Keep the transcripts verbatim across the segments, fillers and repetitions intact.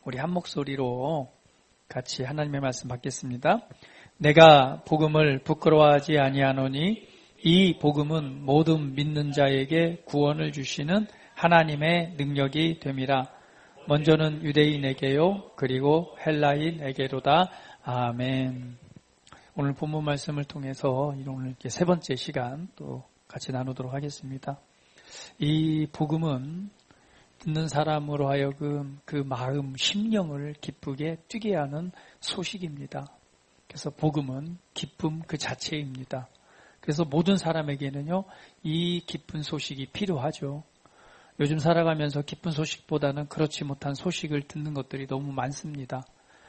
우리 한 목소리로 같이 하나님의 말씀 받겠습니다. 내가 복음을 부끄러워하지 아니하노니 이 복음은 모든 믿는 자에게 구원을 주시는 하나님의 능력이 됨이라. 먼저는 유대인에게요 그리고 헬라인에게로다. 아멘. 오늘 본문 말씀을 통해서 오늘 이렇게 세 번째 시간 또 같이 나누도록 하겠습니다. 이 복음은 듣는 사람으로 하여금 그 마음, 심령을 기쁘게 뛰게 하는 소식입니다. 그래서 복음은 기쁨 그 자체입니다. 그래서 모든 사람에게는요, 이 기쁜 소식이 필요하죠. 요즘 살아가면서 기쁜 소식보다는 그렇지 못한 소식을 듣는 것들이 너무 많습니다.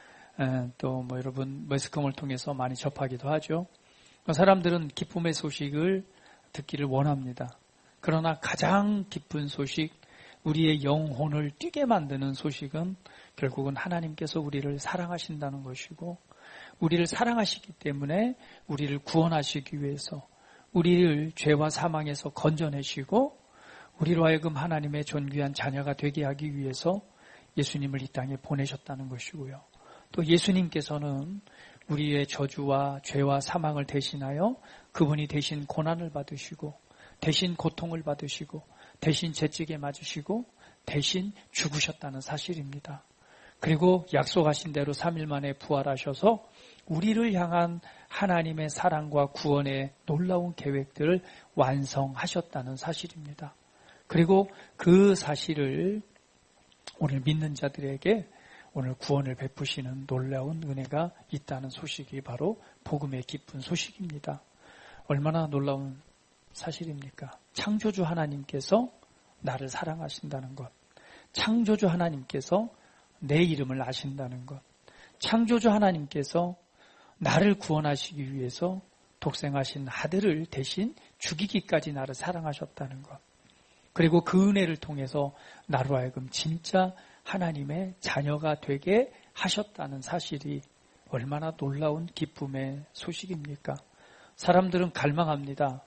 또 뭐 여러분 매스컴을 통해서 많이 접하기도 하죠. 사람들은 기쁨의 소식을 듣기를 원합니다. 그러나 가장 기쁜 소식, 우리의 영혼을 뛰게 만드는 소식은 결국은 하나님께서 우리를 사랑하신다는 것이고, 우리를 사랑하시기 때문에 우리를 구원하시기 위해서, 우리를 죄와 사망에서 건져내시고 우리로 하여금 하나님의 존귀한 자녀가 되게 하기 위해서 예수님을 이 땅에 보내셨다는 것이고요. 또 예수님께서는 우리의 저주와 죄와 사망을 대신하여 그분이 대신 고난을 받으시고 대신 고통을 받으시고 대신 채찍에 맞으시고 대신 죽으셨다는 사실입니다. 그리고 약속하신 대로 삼 일 만에 부활하셔서 우리를 향한 하나님의 사랑과 구원의 놀라운 계획들을 완성하셨다는 사실입니다. 그리고 그 사실을 오늘 믿는 자들에게 오늘 구원을 베푸시는 놀라운 은혜가 있다는 소식이 바로 복음의 기쁜 소식입니다. 얼마나 놀라운 사실입니까? 창조주 하나님께서 나를 사랑하신다는 것, 창조주 하나님께서 내 이름을 아신다는 것, 창조주 하나님께서 나를 구원하시기 위해서 독생하신 아들을 대신 죽이기까지 나를 사랑하셨다는 것, 그리고 그 은혜를 통해서 나로 하여금 진짜 하나님의 자녀가 되게 하셨다는 사실이 얼마나 놀라운 기쁨의 소식입니까? 사람들은 갈망합니다.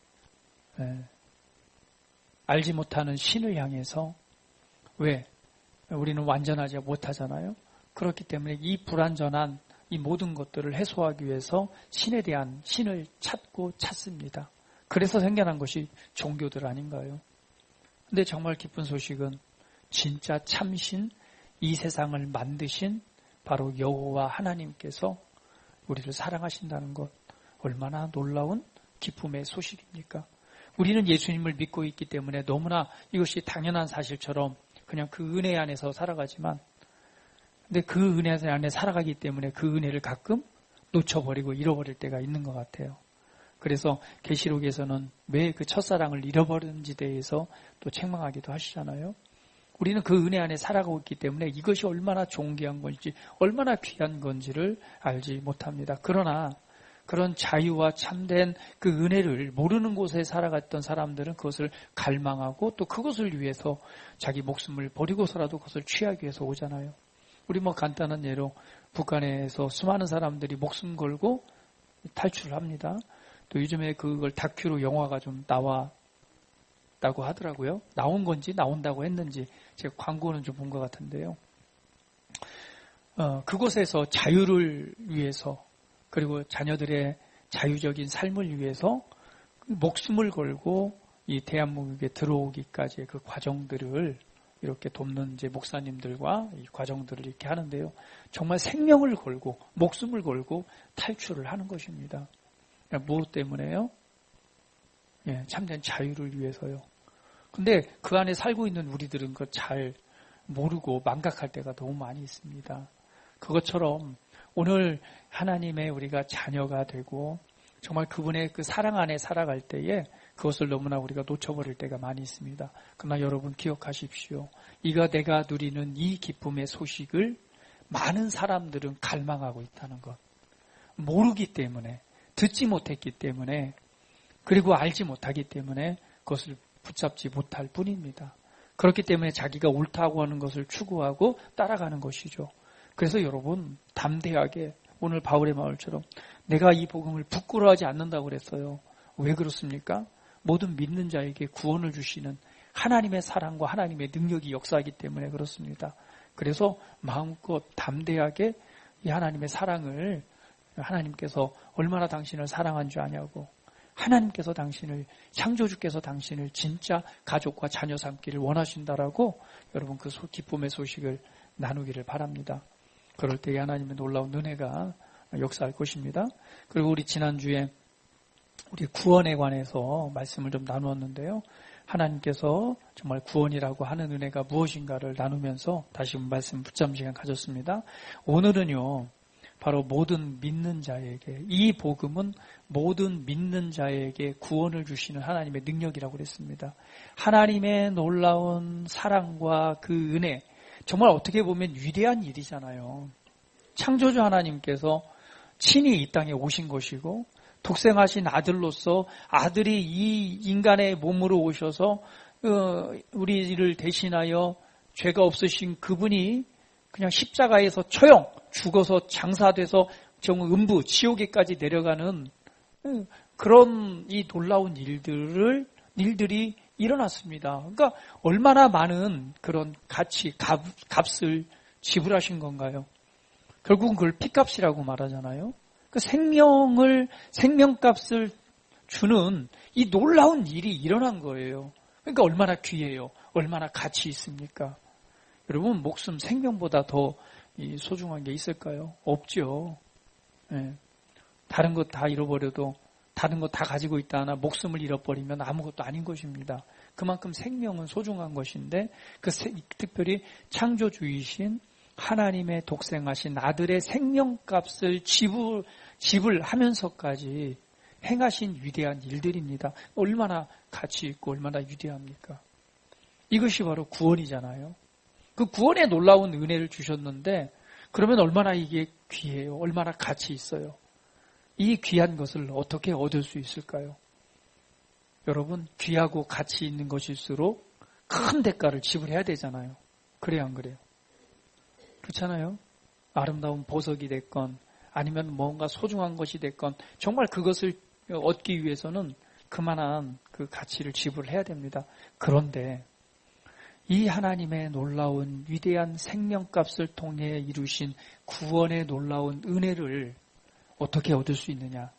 네. 알지 못하는 신을 향해서. 왜? 우리는 완전하지 못하잖아요. 그렇기 때문에 이 불완전한 이 모든 것들을 해소하기 위해서 신에 대한 신을 찾고 찾습니다. 그래서 생겨난 것이 종교들 아닌가요? 근데 정말 기쁜 소식은 진짜 참신, 이 세상을 만드신 바로 여호와 하나님께서 우리를 사랑하신다는 것, 얼마나 놀라운 기쁨의 소식입니까? 우리는 예수님을 믿고 있기 때문에 너무나 이것이 당연한 사실처럼 그냥 그 은혜 안에서 살아가지만, 근데 그 은혜 안에 살아가기 때문에 그 은혜를 가끔 놓쳐버리고 잃어버릴 때가 있는 것 같아요. 그래서 계시록에서는 왜 그 첫사랑을 잃어버렸는지 대해서 또 책망하기도 하시잖아요. 우리는 그 은혜 안에 살아가고 있기 때문에 이것이 얼마나 존귀한 건지, 얼마나 귀한 건지를 알지 못합니다. 그러나 그런 자유와 참된 그 은혜를 모르는 곳에 살아갔던 사람들은 그것을 갈망하고 또 그것을 위해서 자기 목숨을 버리고서라도 그것을 취하기 위해서 오잖아요. 우리 뭐 간단한 예로 북한에서 수많은 사람들이 목숨 걸고 탈출을 합니다. 또 요즘에 그걸 다큐로 영화가 좀 나왔다고 하더라고요. 나온 건지 나온다고 했는지 제가 광고는 좀 본 것 같은데요. 어, 그곳에서 자유를 위해서, 그리고 자녀들의 자유적인 삶을 위해서 목숨을 걸고 이 대한민국에 들어오기까지의 그 과정들을 이렇게 돕는 이제 목사님들과 이 과정들을 이렇게 하는데요. 정말 생명을 걸고 목숨을 걸고 탈출을 하는 것입니다. 무엇 때문에요? 예, 참된 자유를 위해서요. 근데 그 안에 살고 있는 우리들은 그걸 잘 모르고 망각할 때가 너무 많이 있습니다. 그것처럼 오늘 하나님의 우리가 자녀가 되고 정말 그분의 그 사랑 안에 살아갈 때에 그것을 너무나 우리가 놓쳐버릴 때가 많이 있습니다. 그러나 여러분 기억하십시오. 이가 내가 누리는 이 기쁨의 소식을 많은 사람들은 갈망하고 있다는 것. 모르기 때문에, 듣지 못했기 때문에, 그리고 알지 못하기 때문에 그것을 붙잡지 못할 뿐입니다. 그렇기 때문에 자기가 옳다고 하는 것을 추구하고 따라가는 것이죠. 그래서 여러분 담대하게 오늘 바울의 말처럼 내가 이 복음을 부끄러워하지 않는다고 그랬어요. 왜 그렇습니까? 모든 믿는 자에게 구원을 주시는 하나님의 사랑과 하나님의 능력이 역사하기 때문에 그렇습니다. 그래서 마음껏 담대하게 이 하나님의 사랑을, 하나님께서 얼마나 당신을 사랑한 줄 아냐고, 하나님께서 당신을, 창조주께서 당신을 진짜 가족과 자녀 삼기를 원하신다라고 여러분 그 기쁨의 소식을 나누기를 바랍니다. 그럴 때 하나님의 놀라운 은혜가 역사할 것입니다. 그리고 우리 지난주에 우리 구원에 관해서 말씀을 좀 나누었는데요. 하나님께서 정말 구원이라고 하는 은혜가 무엇인가를 나누면서 다시 말씀 붙잡는 시간 가졌습니다. 오늘은요, 바로 모든 믿는 자에게, 이 복음은 모든 믿는 자에게 구원을 주시는 하나님의 능력이라고 그랬습니다. 하나님의 놀라운 사랑과 그 은혜, 정말 어떻게 보면 위대한 일이잖아요. 창조주 하나님께서 친히 이 땅에 오신 것이고, 독생하신 아들로서 아들이 이 인간의 몸으로 오셔서 우리를 대신하여 죄가 없으신 그분이 그냥 십자가에서 처형, 죽어서 장사돼서 정말 음부, 지옥에까지 내려가는 그런 이 놀라운 일들을, 일들이 일어났습니다. 그러니까 얼마나 많은 그런 가치, 값, 값을 지불하신 건가요? 결국은 그걸 피값이라고 말하잖아요. 그 생명을, 생명값을 주는 이 놀라운 일이 일어난 거예요. 그러니까 얼마나 귀해요. 얼마나 가치 있습니까? 여러분, 목숨, 생명보다 더 소중한 게 있을까요? 없죠. 네. 다른 것 다 잃어버려도, 다른 것 다 가지고 있다 하나 목숨을 잃어버리면 아무것도 아닌 것입니다. 그만큼 생명은 소중한 것인데, 그 특별히 창조주이신 하나님의 독생하신 아들의 생명값을 지불, 지불하면서까지 행하신 위대한 일들입니다. 얼마나 가치 있고 얼마나 위대합니까? 이것이 바로 구원이잖아요. 그 구원에 놀라운 은혜를 주셨는데, 그러면 얼마나 이게 귀해요. 얼마나 가치 있어요. 이 귀한 것을 어떻게 얻을 수 있을까요? 여러분, 귀하고 가치 있는 것일수록 큰 대가를 지불해야 되잖아요. 그래야 안 그래요? 그렇잖아요. 아름다운 보석이 됐건 아니면 뭔가 소중한 것이 됐건 정말 그것을 얻기 위해서는 그만한 그 가치를 지불해야 됩니다. 그런데 이 하나님의 놀라운 위대한 생명값을 통해 이루신 구원의 놀라운 은혜를 어떻게 얻을 수 있느냐?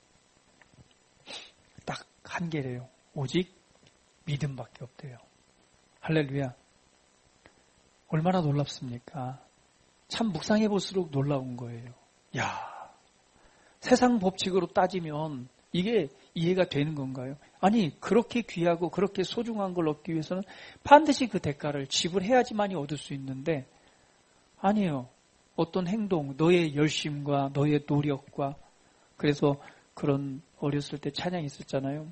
딱 한계래요. 오직 믿음밖에 없대요. 할렐루야. 얼마나 놀랍습니까? 참 묵상해 볼수록 놀라운 거예요. 야, 세상 법칙으로 따지면 이게 이해가 되는 건가요? 아니, 그렇게 귀하고 그렇게 소중한 걸 얻기 위해서는 반드시 그 대가를 지불해야지만이 얻을 수 있는데, 아니에요. 어떤 행동, 너의 열심과 너의 노력과, 그래서 그런 어렸을 때 찬양이 있었잖아요.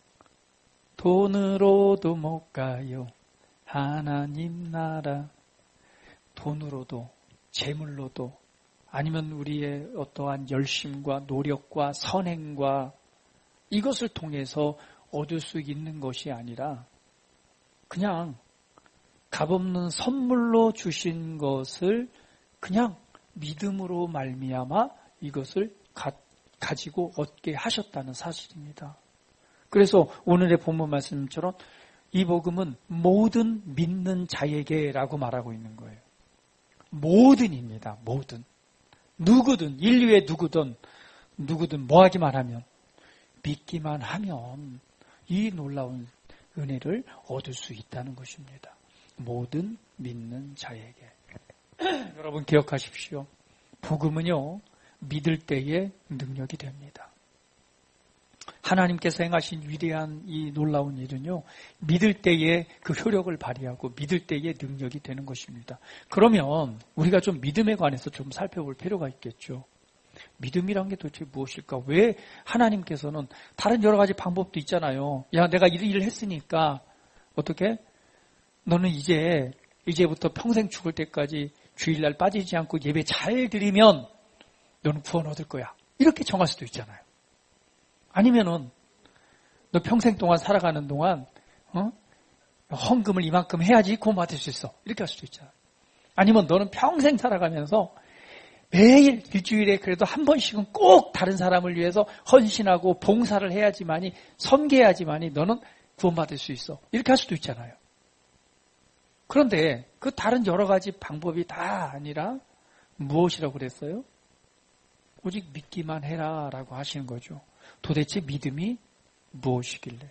돈으로도 못 가요. 하나님 나라. 돈으로도, 재물로도, 아니면 우리의 어떠한 열심과 노력과 선행과 이것을 통해서 얻을 수 있는 것이 아니라 그냥 값없는 선물로 주신 것을 그냥 믿음으로 말미암아 이것을 가, 가지고 얻게 하셨다는 사실입니다. 그래서 오늘의 본문 말씀처럼 이 복음은 모든 믿는 자에게라고 말하고 있는 거예요. 모든입니다. 모든. 누구든, 인류의 누구든, 누구든 뭐 하기만 하면, 믿기만 하면 이 놀라운 은혜를 얻을 수 있다는 것입니다. 모든 믿는 자에게. 여러분 기억하십시오. 복음은요, 믿을 때에 능력이 됩니다. 하나님께서 행하신 위대한 이 놀라운 일은요, 믿을 때에 그 효력을 발휘하고 믿을 때에 능력이 되는 것입니다. 그러면 우리가 좀 믿음에 관해서 좀 살펴볼 필요가 있겠죠. 믿음이란 게 도대체 무엇일까? 왜 하나님께서는 다른 여러 가지 방법도 있잖아요. 야, 내가 이 일을 했으니까 어떻게? 너는 이제 이제부터 평생 죽을 때까지 주일날 빠지지 않고 예배 잘 드리면 너는 구원 얻을 거야. 이렇게 정할 수도 있잖아요. 아니면은 너 평생 동안 살아가는 동안 어? 헌금을 이만큼 해야지 구원 받을 수 있어. 이렇게 할 수도 있잖아요. 아니면 너는 평생 살아가면서 매일 일주일에 그래도 한 번씩은 꼭 다른 사람을 위해서 헌신하고 봉사를 해야지만이, 섬겨야지만이 너는 구원받을 수 있어. 이렇게 할 수도 있잖아요. 그런데 그 다른 여러 가지 방법이 다 아니라 무엇이라고 그랬어요? 오직 믿기만 해라 라고 하시는 거죠. 도대체 믿음이 무엇이길래?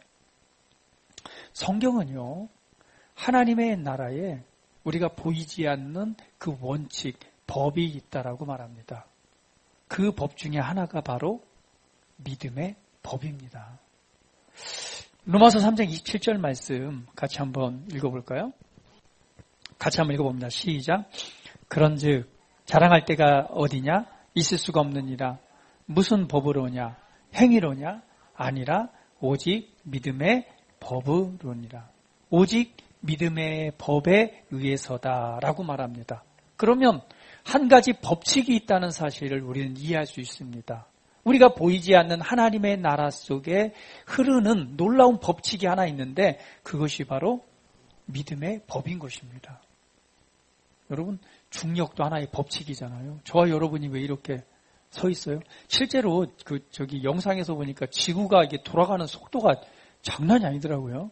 성경은요, 하나님의 나라에 우리가 보이지 않는 그 원칙, 법이 있다라고 말합니다. 그 법 중에 하나가 바로 믿음의 법입니다. 로마서 삼 장 이십칠 절 말씀 같이 한번 읽어볼까요? 같이 한번 읽어봅니다. 시작. 그런즉 자랑할 때가 어디냐? 있을 수가 없느니라. 무슨 법으로냐? 행위로냐? 아니라 오직 믿음의 법으로니라. 오직 믿음의 법에 의해서다라고 말합니다. 그러면 한 가지 법칙이 있다는 사실을 우리는 이해할 수 있습니다. 우리가 보이지 않는 하나님의 나라 속에 흐르는 놀라운 법칙이 하나 있는데 그것이 바로 믿음의 법인 것입니다. 여러분, 중력도 하나의 법칙이잖아요. 저와 여러분이 왜 이렇게 서 있어요? 실제로 그 저기 영상에서 보니까 지구가 이게 돌아가는 속도가 장난이 아니더라고요.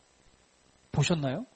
보셨나요?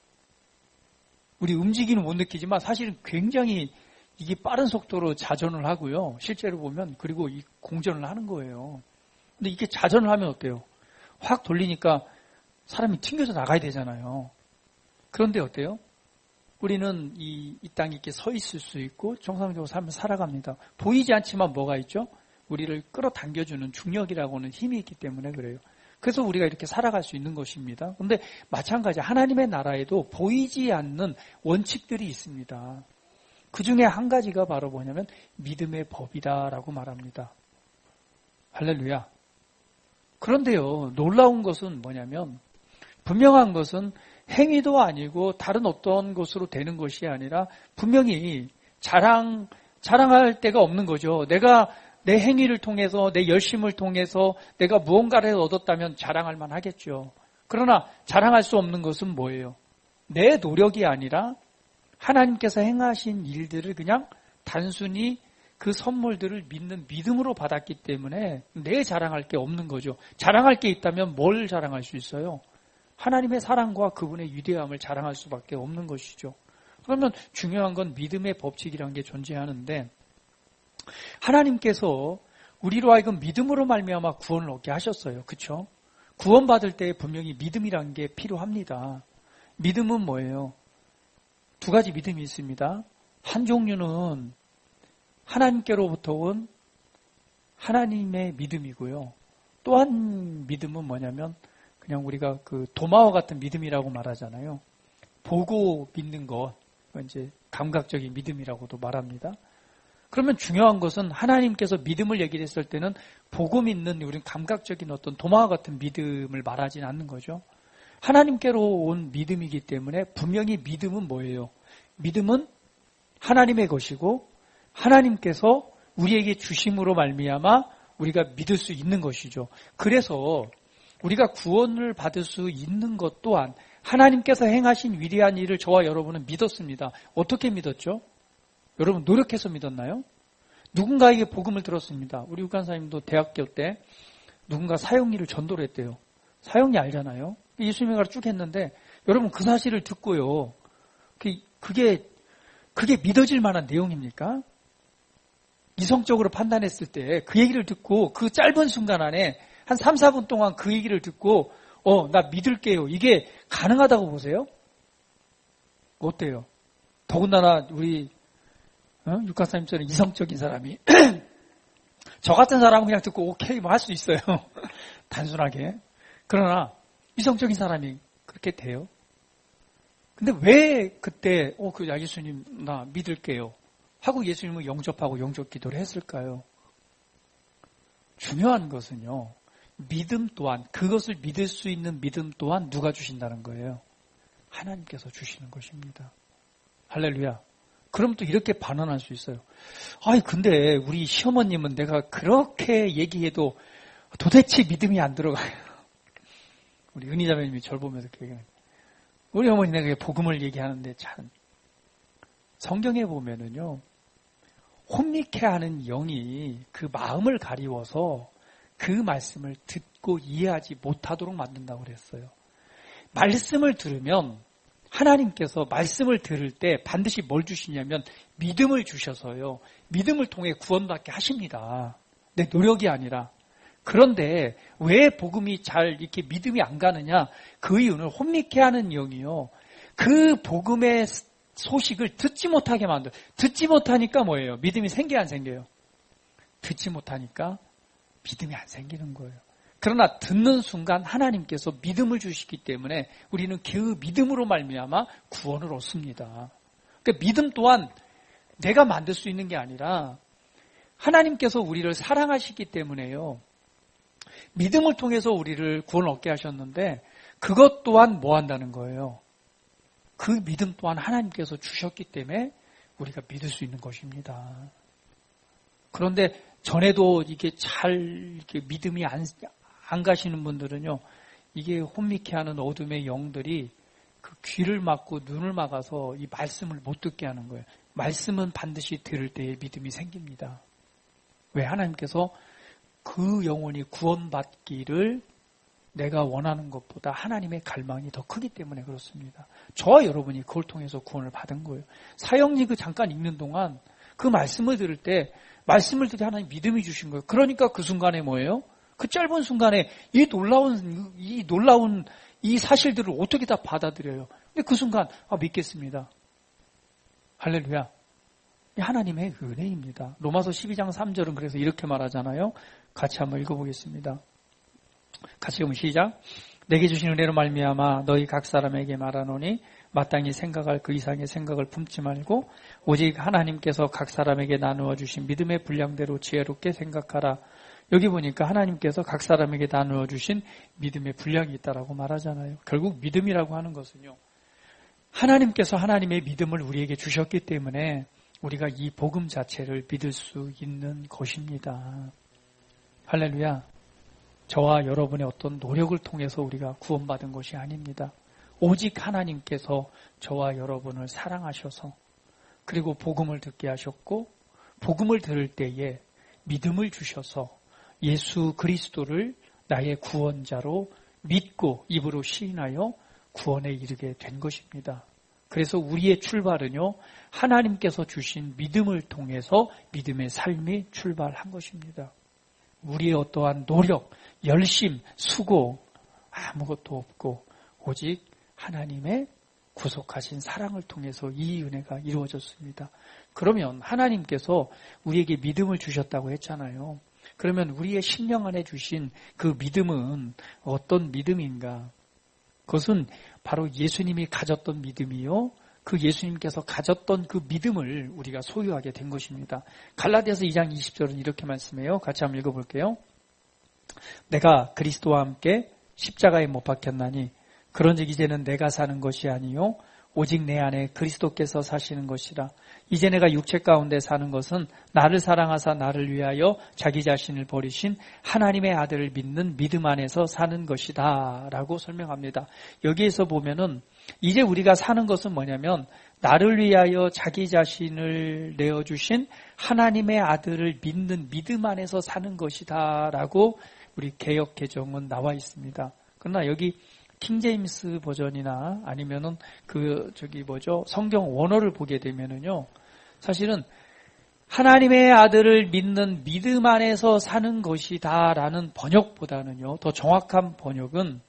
우리 움직이는 못 느끼지만 사실은 굉장히 이게 빠른 속도로 자전을 하고요. 실제로 보면 그리고 이 공전을 하는 거예요. 근데 이게 자전을 하면 어때요? 확 돌리니까 사람이 튕겨서 나가야 되잖아요. 그런데 어때요? 우리는 이, 이 땅에 이렇게 서 있을 수 있고 정상적으로 삶을 살아갑니다. 보이지 않지만 뭐가 있죠? 우리를 끌어당겨주는 중력이라고는 힘이 있기 때문에 그래요. 그래서 우리가 이렇게 살아갈 수 있는 것입니다. 그런데 마찬가지 하나님의 나라에도 보이지 않는 원칙들이 있습니다. 그 중에 한 가지가 바로 뭐냐면 믿음의 법이다라고 말합니다. 할렐루야. 그런데요, 놀라운 것은 뭐냐면 분명한 것은 행위도 아니고 다른 어떤 것으로 되는 것이 아니라 분명히 자랑, 자랑할 데가 없는 거죠. 내가 내 행위를 통해서 내 열심을 통해서 내가 무언가를 얻었다면 자랑할 만하겠죠. 그러나 자랑할 수 없는 것은 뭐예요? 내 노력이 아니라 하나님께서 행하신 일들을 그냥 단순히 그 선물들을 믿는 믿음으로 받았기 때문에 내 자랑할 게 없는 거죠. 자랑할 게 있다면 뭘 자랑할 수 있어요? 하나님의 사랑과 그분의 위대함을 자랑할 수밖에 없는 것이죠. 그러면 중요한 건 믿음의 법칙이라는 게 존재하는데 하나님께서 우리로 하여금 믿음으로 말미암아 구원을 얻게 하셨어요. 그렇죠? 구원받을 때 분명히 믿음이라는 게 필요합니다. 믿음은 뭐예요? 두 가지 믿음이 있습니다. 한 종류는 하나님께로부터 온 하나님의 믿음이고요. 또 한 믿음은 뭐냐면 그냥 우리가 그 도마와 같은 믿음이라고 말하잖아요. 보고 믿는 것, 이제 감각적인 믿음이라고도 말합니다. 그러면 중요한 것은 하나님께서 믿음을 얘기를 했을 때는 보고 믿는 우리는 감각적인 어떤 도마와 같은 믿음을 말하지는 않는 거죠. 하나님께로 온 믿음이기 때문에 분명히 믿음은 뭐예요? 믿음은 하나님의 것이고 하나님께서 우리에게 주심으로 말미암아 우리가 믿을 수 있는 것이죠. 그래서 우리가 구원을 받을 수 있는 것 또한 하나님께서 행하신 위대한 일을 저와 여러분은 믿었습니다. 어떻게 믿었죠? 여러분 노력해서 믿었나요? 누군가에게 복음을 들었습니다. 우리 육간사님도 대학교 때 누군가 사형리를 전도를 했대요. 사형리 알잖아요. 예수님을 쭉 했는데 여러분 그 사실을 듣고요. 그게 그게 믿어질 만한 내용입니까? 이성적으로 판단했을 때 그 얘기를 듣고 그 짧은 순간 안에 한 삼, 사 분 동안 그 얘기를 듣고 어, 나 믿을게요. 이게 가능하다고 보세요? 어때요? 더군다나 우리 어? 육가사님처럼 이성적인 사람이 저 같은 사람은 그냥 듣고 오케이 뭐 할 수 있어요. 단순하게. 그러나 이성적인 사람이 그렇게 돼요. 근데 왜 그때 어, 그 예수님 나 믿을게요 하고 예수님을 영접하고 영접 기도를 했을까요? 중요한 것은요. 믿음 또한 그것을 믿을 수 있는 믿음 또한 누가 주신다는 거예요? 하나님께서 주시는 것입니다. 할렐루야. 그럼 또 이렇게 반언할 수 있어요. 아니 근데 우리 시어머님은 내가 그렇게 얘기해도 도대체 믿음이 안 들어가요. 우리 은희자매님이 저를 보면서 그렇게 얘기해요. 우리 어머니 내가 복음을 얘기하는데 참 성경에 보면은요. 혼미케 하는 영이 그 마음을 가리워서 그 말씀을 듣고 이해하지 못하도록 만든다고 그랬어요. 말씀을 들으면 하나님께서 말씀을 들을 때 반드시 뭘 주시냐면 믿음을 주셔서요. 믿음을 통해 구원받게 하십니다. 내 노력이 아니라. 그런데 왜 복음이 잘 이렇게 믿음이 안 가느냐? 그 이유는 혼미케 하는 영이요. 그 복음의 소식을 듣지 못하게 만들어요. 듣지 못하니까 뭐예요? 믿음이 생겨요, 안 생겨요? 듣지 못하니까 믿음이 안 생기는 거예요. 그러나 듣는 순간 하나님께서 믿음을 주시기 때문에 우리는 그 믿음으로 말미암아 구원을 얻습니다. 그러니까 믿음 또한 내가 만들 수 있는 게 아니라 하나님께서 우리를 사랑하시기 때문에요. 믿음을 통해서 우리를 구원을 얻게 하셨는데 그것 또한 뭐 한다는 거예요? 그 믿음 또한 하나님께서 주셨기 때문에 우리가 믿을 수 있는 것입니다. 그런데 전에도 이게 잘 이렇게 믿음이 안, 안 가시는 분들은요, 이게 혼미케 하는 어둠의 영들이 그 귀를 막고 눈을 막아서 이 말씀을 못 듣게 하는 거예요. 말씀은 반드시 들을 때에 믿음이 생깁니다. 왜? 하나님께서 그 영혼이 구원받기를 내가 원하는 것보다 하나님의 갈망이 더 크기 때문에 그렇습니다. 저와 여러분이 그걸 통해서 구원을 받은 거예요. 사형리 그 잠깐 읽는 동안 그 말씀을 들을 때 말씀을 듣게 하나님 믿음이 주신 거예요. 그러니까 그 순간에 뭐예요? 그 짧은 순간에 이 놀라운 이 놀라운 이 사실들을 어떻게 다 받아들여요? 근데 그 순간 아, 믿겠습니다. 할렐루야. 하나님의 은혜입니다. 로마서 십이 장 삼 절은 그래서 이렇게 말하잖아요. 같이 한번 읽어보겠습니다. 같이 읽으면 시작. 내게 주신 은혜로 말미암아 너희 각 사람에게 말하노니 마땅히 생각할 그 이상의 생각을 품지 말고 오직 하나님께서 각 사람에게 나누어 주신 믿음의 분량대로 지혜롭게 생각하라. 여기 보니까 하나님께서 각 사람에게 나누어 주신 믿음의 분량이 있다라고 말하잖아요. 결국 믿음이라고 하는 것은요. 하나님께서 하나님의 믿음을 우리에게 주셨기 때문에 우리가 이 복음 자체를 믿을 수 있는 것입니다. 할렐루야. 저와 여러분의 어떤 노력을 통해서 우리가 구원받은 것이 아닙니다. 오직 하나님께서 저와 여러분을 사랑하셔서 그리고 복음을 듣게 하셨고 복음을 들을 때에 믿음을 주셔서 예수 그리스도를 나의 구원자로 믿고 입으로 시인하여 구원에 이르게 된 것입니다. 그래서 우리의 출발은요, 하나님께서 주신 믿음을 통해서 믿음의 삶이 출발한 것입니다. 우리의 어떠한 노력, 열심, 수고 아무것도 없고 오직 하나님의 구속하신 사랑을 통해서 이 은혜가 이루어졌습니다. 그러면 하나님께서 우리에게 믿음을 주셨다고 했잖아요. 그러면 우리의 심령 안에 주신 그 믿음은 어떤 믿음인가? 그것은 바로 예수님이 가졌던 믿음이요. 그 예수님께서 가졌던 그 믿음을 우리가 소유하게 된 것입니다. 갈라디아서 이 장 이십 절은 이렇게 말씀해요. 같이 한번 읽어볼게요. 내가 그리스도와 함께 십자가에 못 박혔나니 그런즉 이제는 내가 사는 것이 아니요 오직 내 안에 그리스도께서 사시는 것이라. 이제 내가 육체 가운데 사는 것은 나를 사랑하사 나를 위하여 자기 자신을 버리신 하나님의 아들을 믿는 믿음 안에서 사는 것이다 라고 설명합니다. 여기에서 보면은 이제 우리가 사는 것은 뭐냐면 나를 위하여 자기 자신을 내어주신 하나님의 아들을 믿는 믿음 안에서 사는 것이다 라고 우리 개역 개정은 나와 있습니다. 그러나 여기 킹제임스 버전이나 아니면은 그 저기 뭐죠 성경 원어를 보게 되면은요 사실은 하나님의 아들을 믿는 믿음 안에서 사는 것이다라는 번역보다는요 더 정확한 번역은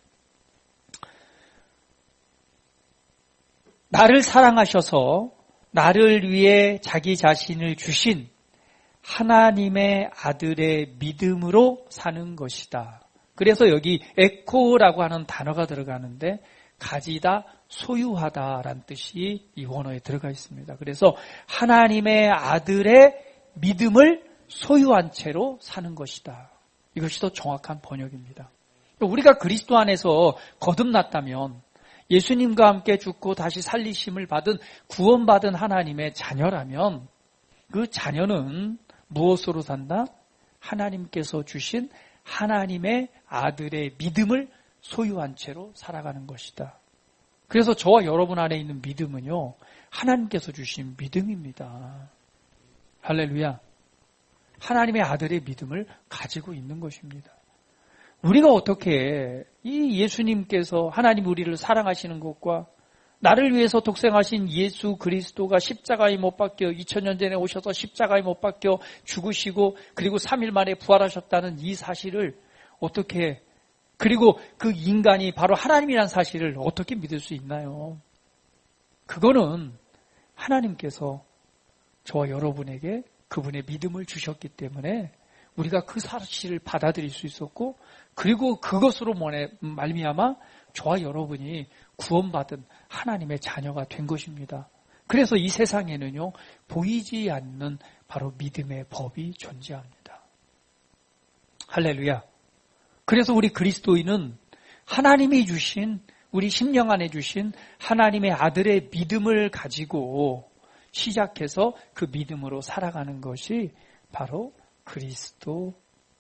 나를 사랑하셔서 나를 위해 자기 자신을 주신 하나님의 아들의 믿음으로 사는 것이다. 그래서 여기 에코라고 하는 단어가 들어가는데 가지다, 소유하다라는 뜻이 이 원어에 들어가 있습니다. 그래서 하나님의 아들의 믿음을 소유한 채로 사는 것이다. 이것이 더 정확한 번역입니다. 우리가 그리스도 안에서 거듭났다면 예수님과 함께 죽고 다시 살리심을 받은 구원받은 하나님의 자녀라면 그 자녀는 무엇으로 산다? 하나님께서 주신 하나님의 아들의 믿음을 소유한 채로 살아가는 것이다. 그래서 저와 여러분 안에 있는 믿음은요, 하나님께서 주신 믿음입니다. 할렐루야. 하나님의 아들의 믿음을 가지고 있는 것입니다. 우리가 어떻게 이 예수님께서 하나님 우리를 사랑하시는 것과 나를 위해서 독생하신 예수 그리스도가 십자가에 못 박혀 이천 년 전에 오셔서 십자가에 못 박혀 죽으시고 그리고 삼 일 만에 부활하셨다는 이 사실을 어떻게, 그리고 그 인간이 바로 하나님이라는 사실을 어떻게 믿을 수 있나요? 그거는 하나님께서 저와 여러분에게 그분의 믿음을 주셨기 때문에 우리가 그 사실을 받아들일 수 있었고, 그리고 그것으로 말미암아 저와 여러분이 구원받은 하나님의 자녀가 된 것입니다. 그래서 이 세상에는요, 보이지 않는 바로 믿음의 법이 존재합니다. 할렐루야. 그래서 우리 그리스도인은 하나님이 주신, 우리 심령 안에 주신 하나님의 아들의 믿음을 가지고 시작해서 그 믿음으로 살아가는 것이 바로 그리스도인의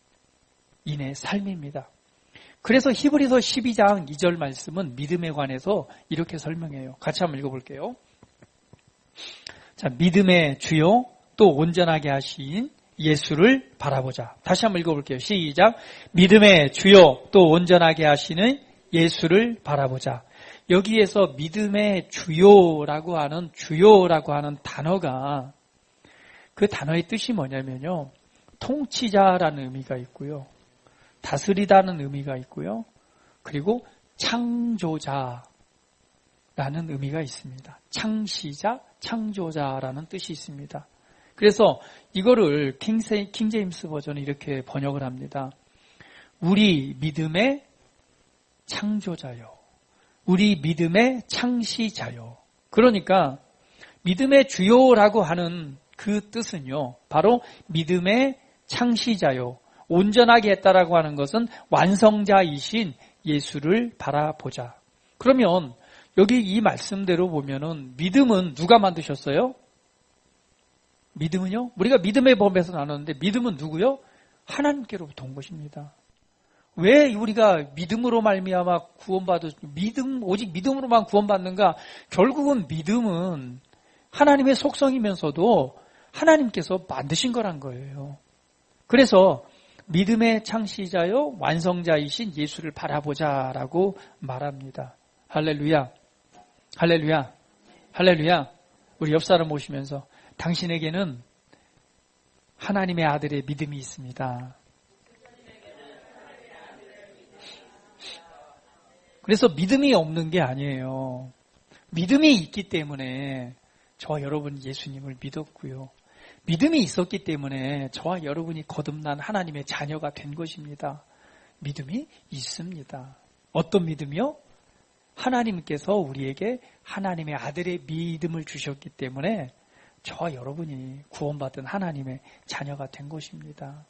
삶입니다. 그래서 히브리서 십이 장 이 절 말씀은 믿음에 관해서 이렇게 설명해요. 같이 한번 읽어볼게요. 자, 믿음의 주요 또 온전하게 하신 예수를 바라보자. 다시 한번 읽어볼게요. 시작. 믿음의 주요 또 온전하게 하시는 예수를 바라보자. 여기에서 믿음의 주요라고 하는 주요라고 하는 단어가, 그 단어의 뜻이 뭐냐면요, 통치자라는 의미가 있고요, 다스리다는 의미가 있고요, 그리고 창조자라는 의미가 있습니다. 창시자, 창조자라는 뜻이 있습니다. 그래서 이거를 킹제임스 버전은 이렇게 번역을 합니다. 우리 믿음의 창조자요, 우리 믿음의 창시자요. 그러니까 믿음의 주요라고 하는 그 뜻은요, 바로 믿음의 창시자요, 온전하게 했다라고 하는 것은 완성자이신 예수를 바라보자. 그러면 여기 이 말씀대로 보면은 믿음은 누가 만드셨어요? 믿음은요? 우리가 믿음의 법에서 나눴는데 믿음은 누구요? 하나님께로부터 온 것입니다. 왜 우리가 믿음으로 말미암아 구원받을, 믿음, 오직 믿음으로만 구원받는가? 결국은 믿음은 하나님의 속성이면서도 하나님께서 만드신 거란 거예요. 그래서 믿음의 창시자요 완성자이신 예수를 바라보자라고 말합니다. 할렐루야, 할렐루야, 할렐루야. 우리 옆 사람 모시면서 당신에게는 하나님의 아들의 믿음이 있습니다. 그래서 믿음이 없는 게 아니에요. 믿음이 있기 때문에 저와 여러분 예수님을 믿었고요. 믿음이 있었기 때문에 저와 여러분이 거듭난 하나님의 자녀가 된 것입니다. 믿음이 있습니다. 어떤 믿음이요? 하나님께서 우리에게 하나님의 아들의 믿음을 주셨기 때문에 저와 여러분이 구원받은 하나님의 자녀가 된 것입니다.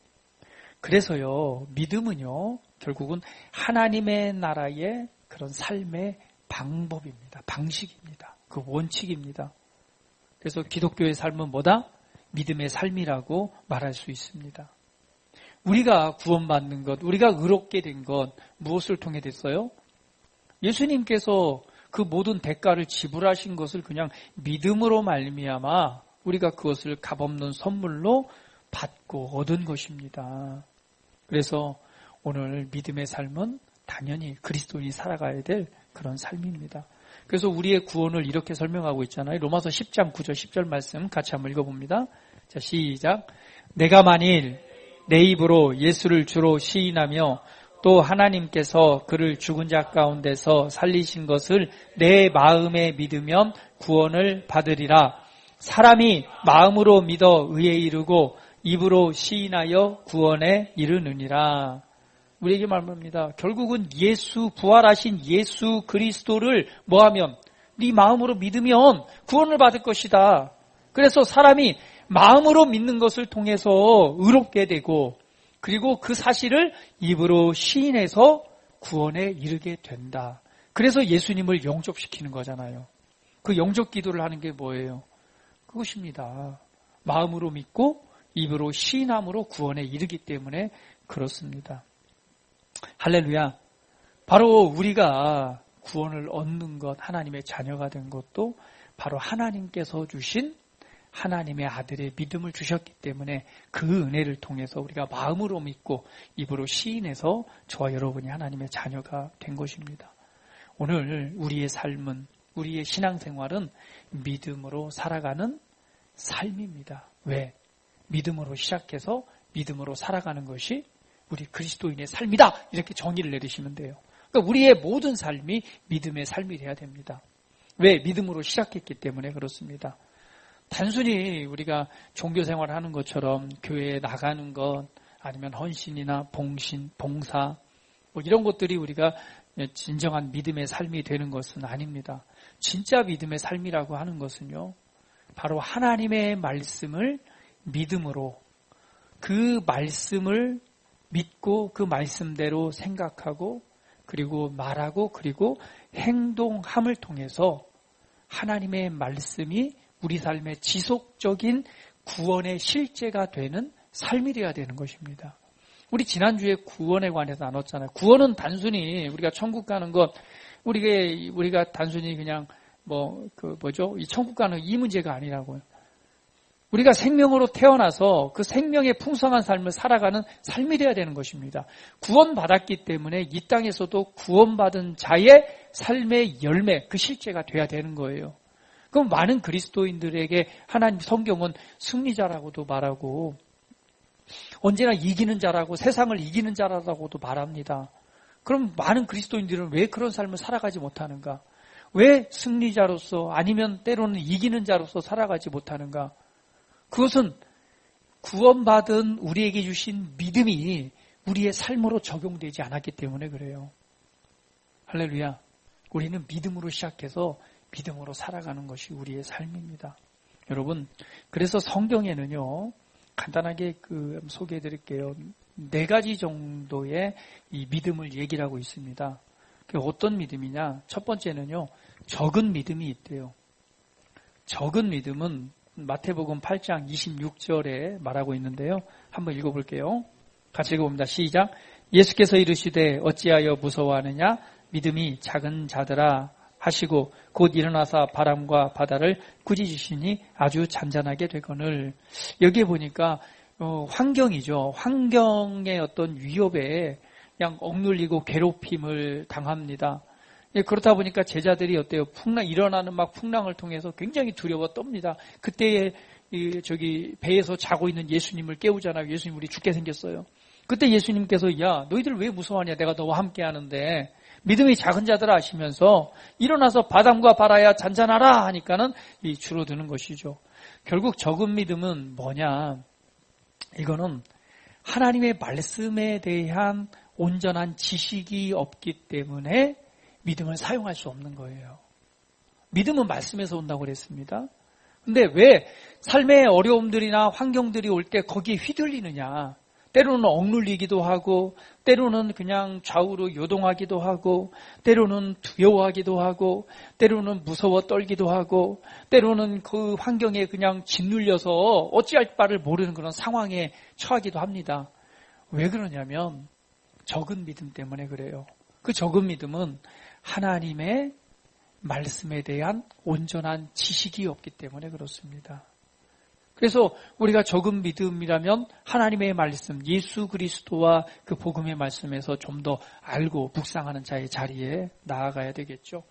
그래서요, 믿음은요, 결국은 하나님의 나라의 그런 삶의 방법입니다. 방식입니다. 그 원칙입니다. 그래서 기독교의 삶은 뭐다? 믿음의 삶이라고 말할 수 있습니다. 우리가 구원받는 것, 우리가 의롭게 된 것, 무엇을 통해 됐어요? 예수님께서 그 모든 대가를 지불하신 것을 그냥 믿음으로 말미암아 우리가 그것을 값없는 선물로 받고 얻은 것입니다. 그래서 오늘 믿음의 삶은 당연히 그리스도인이 살아가야 될 그런 삶입니다. 그래서 우리의 구원을 이렇게 설명하고 있잖아요. 로마서 십 장 구 절 십 절 말씀 같이 한번 읽어봅니다. 자, 시작. 내가 만일 내 입으로 예수를 주로 시인하며 또 하나님께서 그를 죽은 자 가운데서 살리신 것을 내 마음에 믿으면 구원을 받으리라. 사람이 마음으로 믿어 의에 이르고 입으로 시인하여 구원에 이르느니라. 우리에게 말합니다. 결국은 예수, 부활하신 예수 그리스도를 뭐하면? 네 마음으로 믿으면 구원을 받을 것이다. 그래서 사람이 마음으로 믿는 것을 통해서 의롭게 되고, 그리고 그 사실을 입으로 시인해서 구원에 이르게 된다. 그래서 예수님을 영접시키는 거잖아요. 그 영접 기도를 하는 게 뭐예요? 그것입니다. 마음으로 믿고 입으로 시인함으로 구원에 이르기 때문에 그렇습니다. 할렐루야. 바로 우리가 구원을 얻는 것, 하나님의 자녀가 된 것도 바로 하나님께서 주신 하나님의 아들의 믿음을 주셨기 때문에 그 은혜를 통해서 우리가 마음으로 믿고 입으로 시인해서 저와 여러분이 하나님의 자녀가 된 것입니다. 오늘 우리의 삶은 우리의 신앙생활은 믿음으로 살아가는 삶입니다. 왜? 믿음으로 시작해서 믿음으로 살아가는 것이 우리 그리스도인의 삶이다. 이렇게 정의를 내리시면 돼요. 그러니까 우리의 모든 삶이 믿음의 삶이 돼야 됩니다. 왜? 믿음으로 시작했기 때문에 그렇습니다. 단순히 우리가 종교생활을 하는 것처럼 교회에 나가는 것, 아니면 헌신이나 봉신, 봉사, 뭐 이런 것들이 우리가 진정한 믿음의 삶이 되는 것은 아닙니다. 진짜 믿음의 삶이라고 하는 것은요, 바로 하나님의 말씀을 믿음으로, 그 말씀을 믿고 그 말씀대로 생각하고 그리고 말하고 그리고 행동함을 통해서 하나님의 말씀이 우리 삶의 지속적인 구원의 실제가 되는 삶이 되어야 되는 것입니다. 우리 지난주에 구원에 관해서 나눴잖아요. 구원은 단순히 우리가 천국 가는 것, 우리가, 우리가 단순히 그냥 뭐, 그 뭐죠? 이 천국 가는 이 문제가 아니라고요. 우리가 생명으로 태어나서 그 생명의 풍성한 삶을 살아가는 삶이 되어야 되는 것입니다. 구원받았기 때문에 이 땅에서도 구원받은 자의 삶의 열매, 그 실제가 되어야 되는 거예요. 그럼 많은 그리스도인들에게 하나님 성경은 승리자라고도 말하고 언제나 이기는 자라고 세상을 이기는 자라고도 말합니다. 그럼 많은 그리스도인들은 왜 그런 삶을 살아가지 못하는가? 왜 승리자로서 아니면 때로는 이기는 자로서 살아가지 못하는가? 그것은 구원받은 우리에게 주신 믿음이 우리의 삶으로 적용되지 않았기 때문에 그래요. 할렐루야. 우리는 믿음으로 시작해서 믿음으로 살아가는 것이 우리의 삶입니다. 여러분, 그래서 성경에는요, 간단하게 그 소개해 드릴게요. 네 가지 정도의 이 믿음을 얘기를 하고 있습니다. 그 어떤 믿음이냐? 첫 번째는요, 적은 믿음이 있대요. 적은 믿음은 마태복음 팔 장 이십육 절에 말하고 있는데요. 한번 읽어볼게요. 같이 읽어봅니다. 시작. 예수께서 이르시되 어찌하여 무서워하느냐? 믿음이 작은 자들아 하시고 곧 일어나사 바람과 바다를 꾸짖으시니 아주 잔잔하게 되거늘. 여기에 보니까 어, 환경이죠. 환경의 어떤 위협에 그냥 억눌리고 괴롭힘을 당합니다. 예, 그렇다 보니까 제자들이 어때요? 풍랑, 일어나는 막 풍랑을 통해서 굉장히 두려워 떱니다. 그때에 이, 저기 배에서 자고 있는 예수님을 깨우잖아요. 예수님 우리 죽게 생겼어요. 그때 예수님께서 야 너희들 왜 무서워하냐? 내가 너와 함께 하는데. 믿음이 작은 자들아 하시면서 일어나서 바람과 바다야 잔잔하라 하니까는 이 줄어드는 것이죠. 결국 적은 믿음은 뭐냐? 이거는 하나님의 말씀에 대한 온전한 지식이 없기 때문에 믿음을 사용할 수 없는 거예요. 믿음은 말씀에서 온다고 그랬습니다. 근데 왜 삶의 어려움들이나 환경들이 올 때 거기에 휘둘리느냐? 때로는 억눌리기도 하고 때로는 그냥 좌우로 요동하기도 하고 때로는 두려워하기도 하고 때로는 무서워 떨기도 하고 때로는 그 환경에 그냥 짓눌려서 어찌할 바를 모르는 그런 상황에 처하기도 합니다. 왜 그러냐면 적은 믿음 때문에 그래요. 그 적은 믿음은 하나님의 말씀에 대한 온전한 지식이 없기 때문에 그렇습니다. 그래서 우리가 적은 믿음이라면 하나님의 말씀, 예수 그리스도와 그 복음의 말씀에서 좀 더 알고 묵상하는 자의 자리에 나아가야 되겠죠.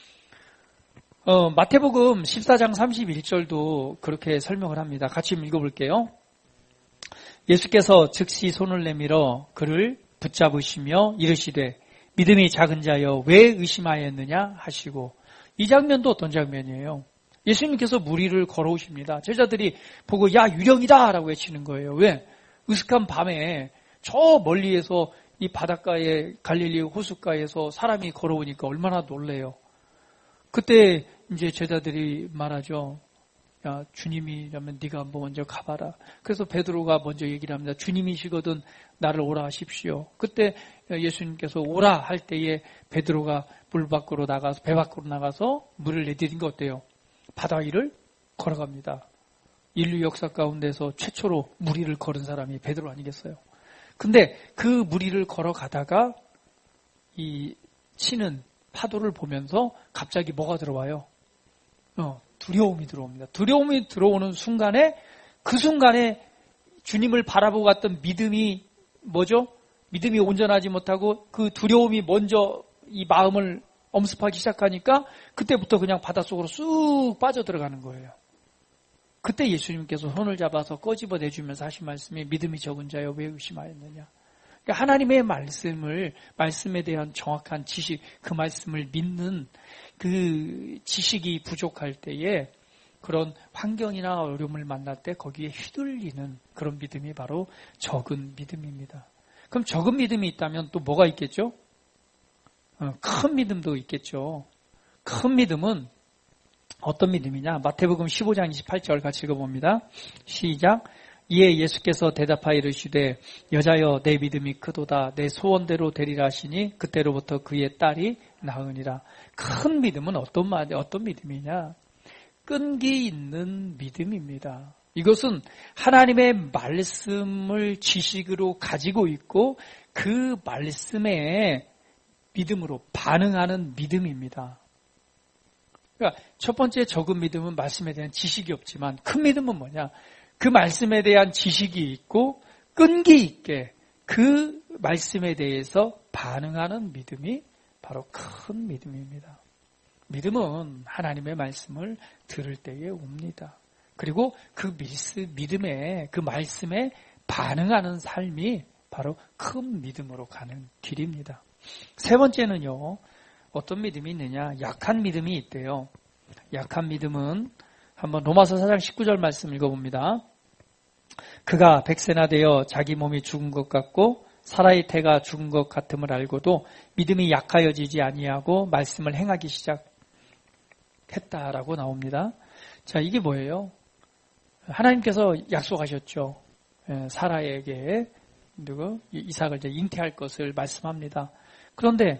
어, 마태복음 십사 장 삼십일 절도 그렇게 설명을 합니다. 같이 읽어볼게요. 예수께서 즉시 손을 내밀어 그를 붙잡으시며 이르시되 믿음이 작은 자여 왜 의심하였느냐 하시고, 이 장면도 어떤 장면이에요? 예수님께서 무리를 걸어오십니다. 제자들이 보고 야 유령이다 라고 외치는 거예요. 왜? 으슥한 밤에 저 멀리에서 이 바닷가에 갈릴리 호숫가에서 사람이 걸어오니까 얼마나 놀래요. 그때 이제 제자들이 말하죠. 야 주님이라면 네가 한번 먼저 가봐라. 그래서 베드로가 먼저 얘기를 합니다. 주님이시거든 나를 오라 하십시오. 그때 예수님께서 오라 할 때에 베드로가 물 밖으로 나가서 배 밖으로 나가서 물을 내디딘 거 어때요? 바다 위를 걸어갑니다. 인류 역사 가운데서 최초로 무리를 걸은 사람이 베드로 아니겠어요? 근데 그 무리를 걸어가다가 이 치는 파도를 보면서 갑자기 뭐가 들어와요? 어, 두려움이 들어옵니다. 두려움이 들어오는 순간에 그 순간에 주님을 바라보고 갔던 믿음이 뭐죠? 믿음이 온전하지 못하고 그 두려움이 먼저 이 마음을 엄습하기 시작하니까 그때부터 그냥 바닷속으로 쑥 빠져들어가는 거예요. 그때 예수님께서 손을 잡아서 꺼집어내주면서 하신 말씀이 믿음이 적은 자여 왜 의심하였느냐. 그러니까 하나님의 말씀을, 말씀에 대한 정확한 지식, 그 말씀을 믿는 그 지식이 부족할 때에 그런 환경이나 어려움을 만날 때 거기에 휘둘리는 그런 믿음이 바로 적은 믿음입니다. 그럼 적은 믿음이 있다면 또 뭐가 있겠죠? 어, 큰 믿음도 있겠죠. 큰 믿음은 어떤 믿음이냐? 마태복음 십오 장 이십팔 절 같이 읽어봅니다. 시작. 이에 예수께서 대답하여 이르시되 여자여 내 믿음이 크도다 내 소원대로 되리라 하시니 그때로부터 그의 딸이 나으니라. 큰 믿음은 어떤 말, 어떤 믿음이냐? 끈기 있는 믿음입니다. 이것은 하나님의 말씀을 지식으로 가지고 있고 그 말씀에 믿음으로 반응하는 믿음입니다. 그러니까 첫 번째 적은 믿음은 말씀에 대한 지식이 없지만 큰 믿음은 뭐냐? 그 말씀에 대한 지식이 있고 끈기 있게 그 말씀에 대해서 반응하는 믿음이 바로 큰 믿음입니다. 믿음은 하나님의 말씀을 들을 때에 옵니다. 그리고 그 믿음에, 그 말씀에 반응하는 삶이 바로 큰 믿음으로 가는 길입니다. 세 번째는요, 어떤 믿음이 있느냐? 약한 믿음이 있대요. 약한 믿음은 한번 로마서 사 장 십구 절 말씀 읽어봅니다. 그가 백세나 되어 자기 몸이 죽은 것 같고 사라의 태가 죽은 것 같음을 알고도 믿음이 약하여지지 아니하고 말씀을 행하기 시작했다라고 나옵니다. 자, 이게 뭐예요? 하나님께서 약속하셨죠. 사라에게 누구 이삭을 이제 잉태할 것을 말씀합니다. 그런데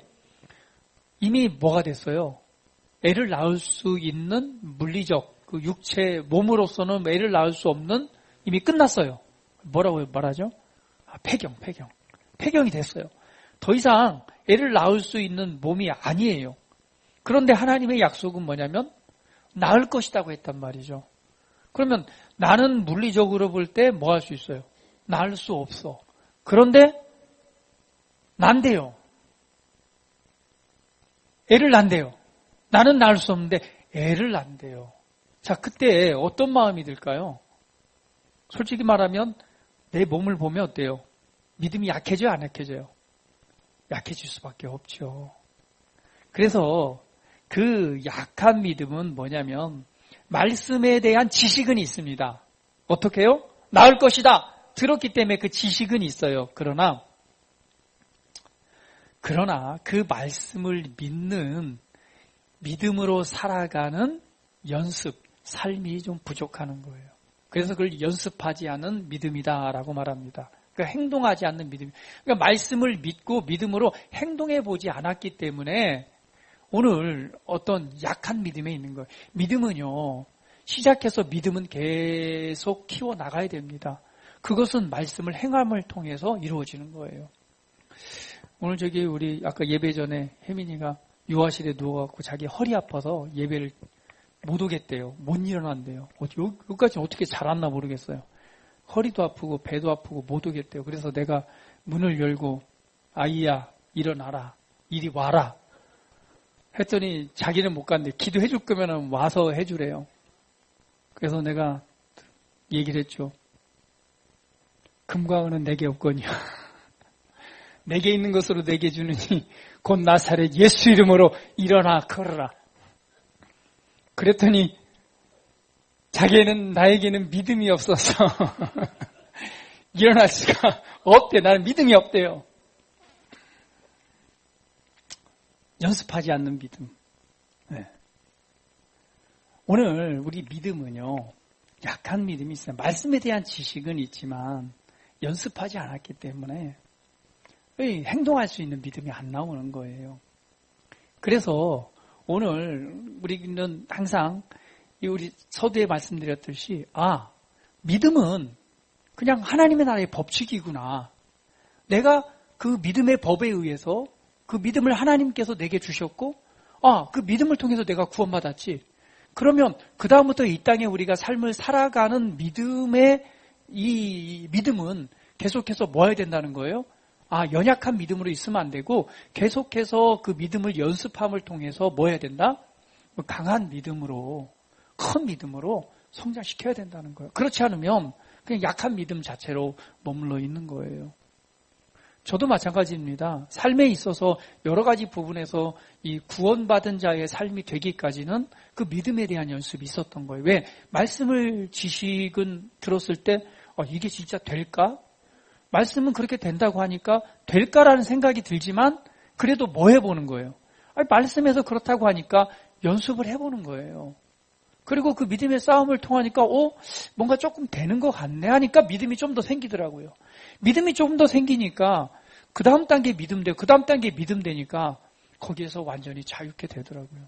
이미 뭐가 됐어요? 애를 낳을 수 있는 물리적 그 육체 몸으로서는 애를 낳을 수 없는 이미 끝났어요. 뭐라고 말하죠? 아, 폐경, 폐경. 폐경이 됐어요. 더 이상 애를 낳을 수 있는 몸이 아니에요. 그런데 하나님의 약속은 뭐냐면 낳을 것이라고 했단 말이죠. 그러면 나는 물리적으로 볼 때 뭐 할 수 있어요? 낳을 수 없어. 그런데 난대요. 애를 낳는데요. 나는 낳을 수 없는데 애를 낳는데요. 자, 그때 어떤 마음이 들까요? 솔직히 말하면 내 몸을 보면 어때요? 믿음이 약해져요? 안 약해져요? 약해질 수밖에 없죠. 그래서 그 약한 믿음은 뭐냐면 말씀에 대한 지식은 있습니다. 어떻게 해요? 나을 것이다. 들었기 때문에 그 지식은 있어요. 그러나 그러나 그 말씀을 믿는 믿음으로 살아가는 연습, 삶이 좀 부족하는 거예요. 그래서 그걸 연습하지 않은 믿음이다라고 말합니다. 그러니까 행동하지 않는 믿음. 그러니까 말씀을 믿고 믿음으로 행동해 보지 않았기 때문에 오늘 어떤 약한 믿음에 있는 거예요. 믿음은요, 시작해서 믿음은 계속 키워 나가야 됩니다. 그것은 말씀을 행함을 통해서 이루어지는 거예요. 오늘 저기 우리 아까 예배 전에 혜민이가 유아실에 누워갖고 자기 허리 아파서 예배를 못 오겠대요. 못 일어난대요. 여기까지 어떻게 잘 왔나 모르겠어요. 허리도 아프고 배도 아프고 못 오겠대요. 그래서 내가 문을 열고 아이야 일어나라. 이리 와라. 했더니 자기는 못 갔는데 기도해 줄 거면 와서 해주래요. 그래서 내가 얘기를 했죠. 금과 은은 내게 없거니와 내게 있는 것으로 내게 주느니 곧 나사렛 예수 이름으로 일어나 걸어라. 그랬더니 자기는 나에게는 믿음이 없어서 일어날 수가 없대. 나는 믿음이 없대요. 연습하지 않는 믿음. 네. 오늘 우리 믿음은요, 약한 믿음이 있어요. 말씀에 대한 지식은 있지만 연습하지 않았기 때문에 행동할 수 있는 믿음이 안 나오는 거예요. 그래서 오늘 우리는 항상 우리 서두에 말씀드렸듯이 아, 믿음은 그냥 하나님의 나라의 법칙이구나. 내가 그 믿음의 법에 의해서 그 믿음을 하나님께서 내게 주셨고 아, 그 믿음을 통해서 내가 구원받았지. 그러면 그 다음부터 이 땅에 우리가 삶을 살아가는 믿음의 이 믿음은 계속해서 뭐 해야 된다는 거예요? 아, 연약한 믿음으로 있으면 안 되고 계속해서 그 믿음을 연습함을 통해서 뭐 해야 된다? 강한 믿음으로, 큰 믿음으로 성장시켜야 된다는 거예요. 그렇지 않으면 그냥 약한 믿음 자체로 머물러 있는 거예요. 저도 마찬가지입니다. 삶에 있어서 여러 가지 부분에서 이 구원받은 자의 삶이 되기까지는 그 믿음에 대한 연습이 있었던 거예요. 왜? 말씀을 지식은 들었을 때 어, 이게 진짜 될까? 말씀은 그렇게 된다고 하니까 될까라는 생각이 들지만 그래도 뭐 해보는 거예요. 아니, 말씀에서 그렇다고 하니까 연습을 해보는 거예요. 그리고 그 믿음의 싸움을 통하니까 어? 뭔가 조금 되는 것 같네 하니까 믿음이 좀 더 생기더라고요. 믿음이 조금 더 생기니까 그 다음 단계 믿음 되고 그 다음 단계 믿음 되니까 거기에서 완전히 자유케 되더라고요.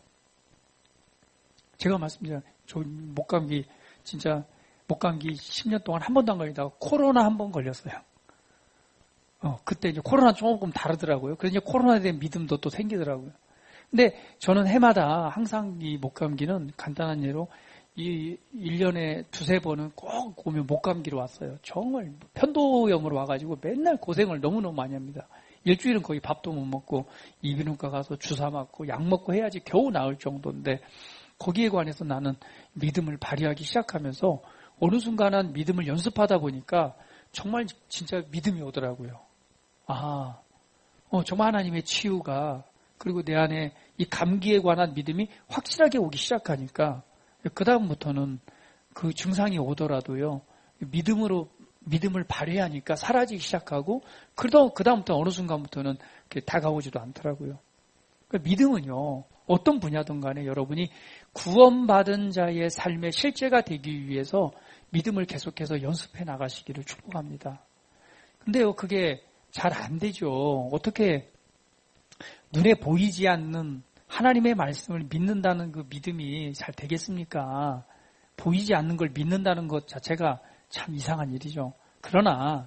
제가 말씀드린 저 목감기 진짜 목감기 십 년 동안 한 번도 안 걸리다가 코로나 한 번 걸렸어요. 어, 그때 이제 코로나 조금 다르더라고요. 그래서 이제 코로나에 대한 믿음도 또 생기더라고요. 근데 저는 해마다 항상 이 목감기는 간단한 예로 이 일 년에 두세 번은 꼭 오면 목감기로 왔어요. 정말 편도염으로 와가지고 맨날 고생을 너무너무 많이 합니다. 일주일은 거의 밥도 못 먹고 이비인후과 가서 주사 맞고 약 먹고 해야지 겨우 나을 정도인데 거기에 관해서 나는 믿음을 발휘하기 시작하면서 어느 순간은 믿음을 연습하다 보니까 정말 진짜 믿음이 오더라고요. 아, 어, 정말 하나님의 치유가 그리고 내 안에 이 감기에 관한 믿음이 확실하게 오기 시작하니까 그 다음부터는 그 증상이 오더라도요 믿음으로 믿음을 발휘하니까 사라지기 시작하고 그러다 그 다음부터 어느 순간부터는 다가오지도 않더라고요. 그러니까 믿음은요 어떤 분야든 간에 여러분이 구원받은 자의 삶의 실제가 되기 위해서 믿음을 계속해서 연습해 나가시기를 축복합니다. 근데요 그게 잘 안 되죠. 어떻게 눈에 보이지 않는 하나님의 말씀을 믿는다는 그 믿음이 잘 되겠습니까? 보이지 않는 걸 믿는다는 것 자체가 참 이상한 일이죠. 그러나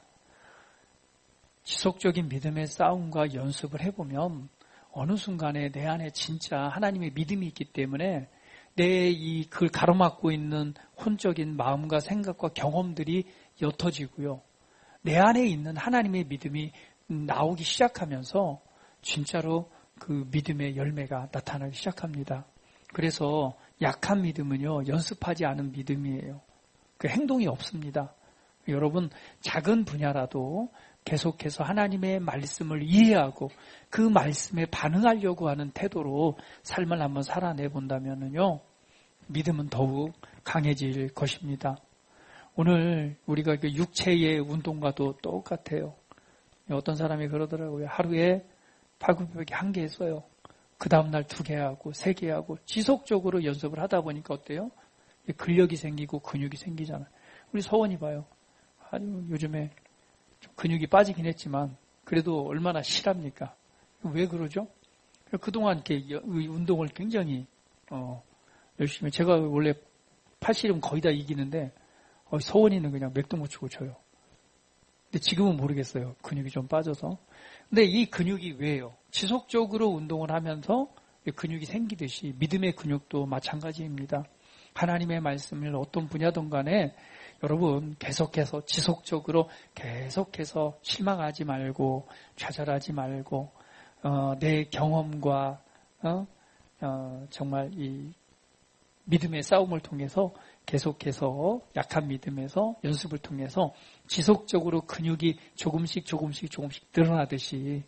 지속적인 믿음의 싸움과 연습을 해보면 어느 순간에 내 안에 진짜 하나님의 믿음이 있기 때문에 내 이 그걸 가로막고 있는 혼적인 마음과 생각과 경험들이 옅어지고요. 내 안에 있는 하나님의 믿음이 나오기 시작하면서 진짜로 그 믿음의 열매가 나타나기 시작합니다. 그래서 약한 믿음은요, 연습하지 않은 믿음이에요. 그 행동이 없습니다. 여러분, 작은 분야라도 계속해서 하나님의 말씀을 이해하고 그 말씀에 반응하려고 하는 태도로 삶을 한번 살아내 본다면요, 믿음은 더욱 강해질 것입니다. 오늘 우리가 그 육체의 운동과도 똑같아요. 어떤 사람이 그러더라고요. 하루에 팔굽혀펴기 한 개 했어요. 그 다음날 두 개 하고 세 개 하고 지속적으로 연습을 하다 보니까 어때요? 근력이 생기고 근육이 생기잖아요. 우리 서원이 봐요. 아주 요즘에 좀 근육이 빠지긴 했지만 그래도 얼마나 실합니까? 왜 그러죠? 그동안 이렇게 운동을 굉장히 어, 열심히 제가 원래 팔씨름 거의 다 이기는데 어, 서원이는 그냥 맥도 못 치고 쳐요. 근데 지금은 모르겠어요. 근육이 좀 빠져서. 근데 이 근육이 왜요? 지속적으로 운동을 하면서 근육이 생기듯이 믿음의 근육도 마찬가지입니다. 하나님의 말씀을 어떤 분야든 간에 여러분 계속해서 지속적으로 계속해서 실망하지 말고 좌절하지 말고 어, 내 경험과 어, 어, 정말 이 믿음의 싸움을 통해서 계속해서 약한 믿음에서 연습을 통해서 지속적으로 근육이 조금씩 조금씩 조금씩 늘어나듯이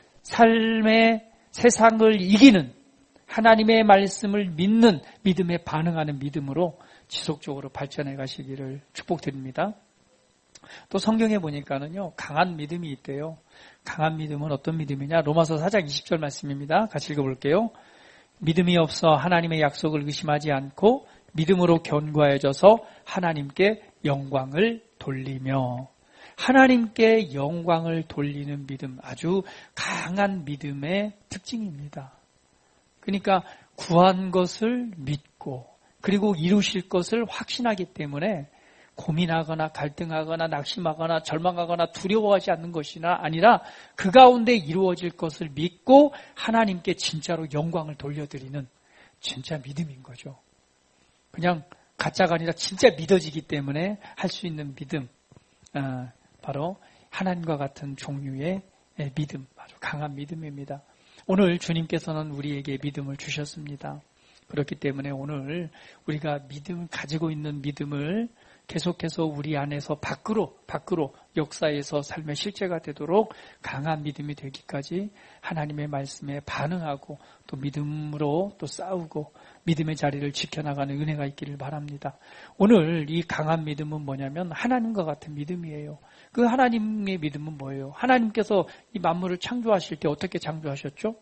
삶의 세상을 이기는 하나님의 말씀을 믿는 믿음에 반응하는 믿음으로 지속적으로 발전해 가시기를 축복드립니다. 또 성경에 보니까는요, 강한 믿음이 있대요. 강한 믿음은 어떤 믿음이냐? 로마서 사 장 이십 절 말씀입니다. 같이 읽어볼게요. 믿음이 없어 하나님의 약속을 의심하지 않고 믿음으로 견고해져서 하나님께 영광을 돌리며 하나님께 영광을 돌리는 믿음, 아주 강한 믿음의 특징입니다. 그러니까 구한 것을 믿고 그리고 이루실 것을 확신하기 때문에 고민하거나 갈등하거나 낙심하거나 절망하거나 두려워하지 않는 것이나 아니라 그 가운데 이루어질 것을 믿고 하나님께 진짜로 영광을 돌려드리는 진짜 믿음인 거죠. 그냥 가짜가 아니라 진짜 믿어지기 때문에 할 수 있는 믿음, 바로 하나님과 같은 종류의 믿음, 아주 강한 믿음입니다. 오늘 주님께서는 우리에게 믿음을 주셨습니다. 그렇기 때문에 오늘 우리가 믿음, 가지고 있는 믿음을 계속해서 우리 안에서 밖으로, 밖으로 역사에서 삶의 실제가 되도록 강한 믿음이 되기까지 하나님의 말씀에 반응하고 또 믿음으로 또 싸우고 믿음의 자리를 지켜나가는 은혜가 있기를 바랍니다. 오늘 이 강한 믿음은 뭐냐면 하나님과 같은 믿음이에요. 그 하나님의 믿음은 뭐예요? 하나님께서 이 만물을 창조하실 때 어떻게 창조하셨죠?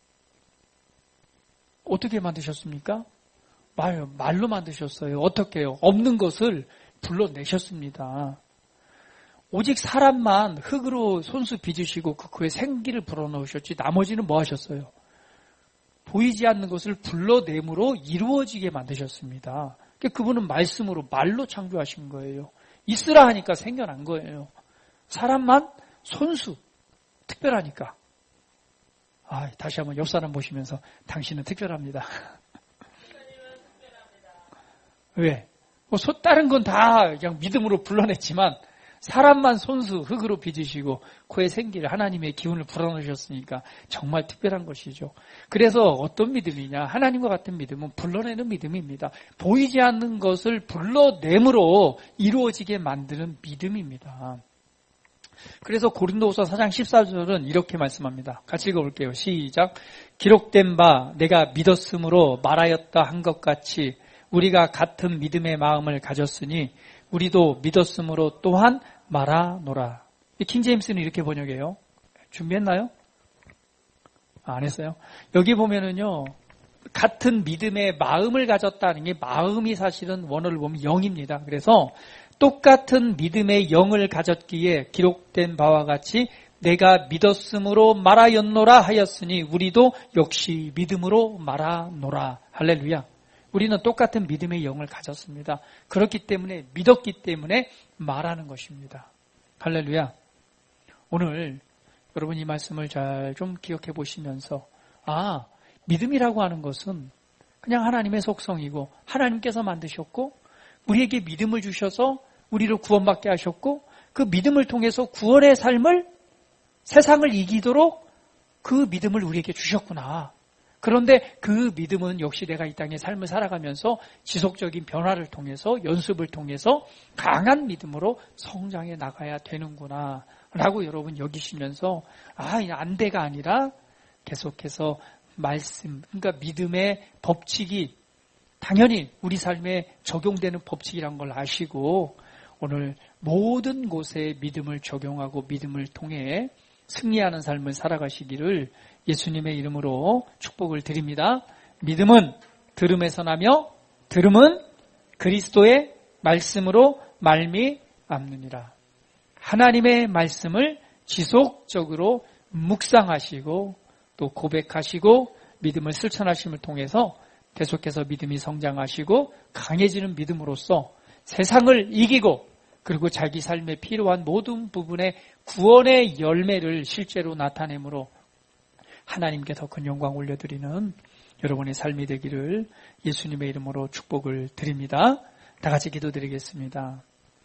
어떻게 만드셨습니까? 말, 말로 만드셨어요. 어떻게 해요? 없는 것을 불러내셨습니다. 오직 사람만 흙으로 손수 빚으시고 그에 생기를 불어넣으셨지 나머지는 뭐 하셨어요? 보이지 않는 것을 불러냄으로 이루어지게 만드셨습니다. 그분은 말씀으로 말로 창조하신 거예요. 있으라 하니까 생겨난 거예요. 사람만 손수 특별하니까. 아, 다시 한번 옆 사람 보시면서 당신은 특별합니다. 왜? 뭐 다른 건 다 그냥 믿음으로 불러냈지만 사람만 손수 흙으로 빚으시고 코에 생기를 하나님의 기운을 불어넣으셨으니까 정말 특별한 것이죠. 그래서 어떤 믿음이냐? 하나님과 같은 믿음은 불러내는 믿음입니다. 보이지 않는 것을 불러냄으로 이루어지게 만드는 믿음입니다. 그래서 고린도후서 사 장 십사 절은 이렇게 말씀합니다. 같이 읽어볼게요. 시작. 기록된 바 내가 믿었으므로 말하였다 한 것 같이 우리가 같은 믿음의 마음을 가졌으니 우리도 믿었으므로 또한 말하노라. 킹제임스는 이렇게 번역해요. 준비했나요? 아, 안 했어요? 여기 보면은요, 같은 믿음의 마음을 가졌다는 게 마음이 사실은 원어를 보면 영입니다. 그래서 똑같은 믿음의 영을 가졌기에 기록된 바와 같이 내가 믿었으므로 말하였노라 하였으니 우리도 역시 믿음으로 말하노라. 할렐루야. 우리는 똑같은 믿음의 영을 가졌습니다. 그렇기 때문에 믿었기 때문에 말하는 것입니다. 할렐루야. 오늘 여러분 이 말씀을 잘 좀 기억해 보시면서 아, 믿음이라고 하는 것은 그냥 하나님의 속성이고 하나님께서 만드셨고 우리에게 믿음을 주셔서 우리를 구원받게 하셨고 그 믿음을 통해서 구원의 삶을 세상을 이기도록 그 믿음을 우리에게 주셨구나. 그런데 그 믿음은 역시 내가 이 땅의 삶을 살아가면서 지속적인 변화를 통해서 연습을 통해서 강한 믿음으로 성장해 나가야 되는구나 라고 여러분 여기시면서 아, 안돼가 아니라 계속해서 말씀, 그러니까 믿음의 법칙이 당연히 우리 삶에 적용되는 법칙이란 걸 아시고 오늘 모든 곳에 믿음을 적용하고 믿음을 통해 승리하는 삶을 살아가시기를 예수님의 이름으로 축복을 드립니다. 믿음은 들음에서 나며 들음은 그리스도의 말씀으로 말미암느니라. 하나님의 말씀을 지속적으로 묵상하시고 또 고백하시고 믿음을 실천하심을 통해서 계속해서 믿음이 성장하시고 강해지는 믿음으로써 세상을 이기고 그리고 자기 삶에 필요한 모든 부분의 구원의 열매를 실제로 나타내므로 하나님께 더 큰 영광 올려드리는 여러분의 삶이 되기를 예수님의 이름으로 축복을 드립니다. 다 같이 기도드리겠습니다.